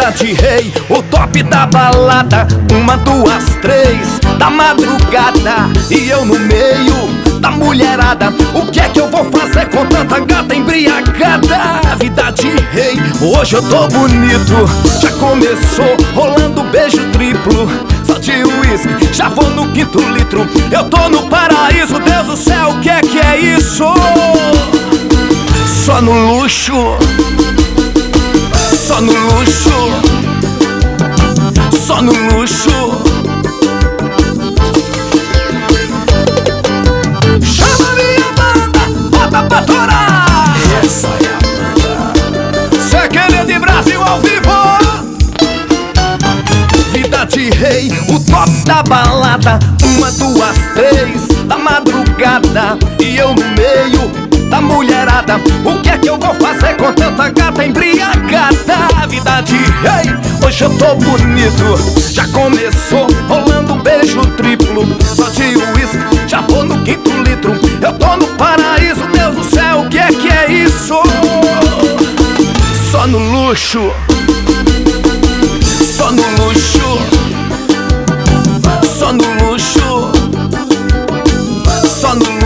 Vida de rei, o top da balada. 1, 2, 3 da madrugada e eu no meio da mulherada. O que é que eu vou fazer com tanta gata embriagada? Vida de rei, hoje eu tô bonito. Já começou rolando beijo triplo. Só de uísque, já vou no 5º litro. Eu tô no paraíso, Deus do céu, o que é isso? Só no luxo, só no luxo, só no luxo. Chama minha banda, bota pra torar. Essa é a banda Cê querer de Brasil ao vivo. Vida de rei, o top da balada. 1, 2, 3 da madrugada e eu no meio da mulherada. O que é que eu vou fazer com tanta gata embriagada? Vida de rei, hoje eu tô bonito. Já começou rolando beijo triplo. Só de uísque, já vou no 5º litro. Eu tô no paraíso, Deus do céu, o que é isso? Só no luxo, só no luxo, só no luxo, só no luxo.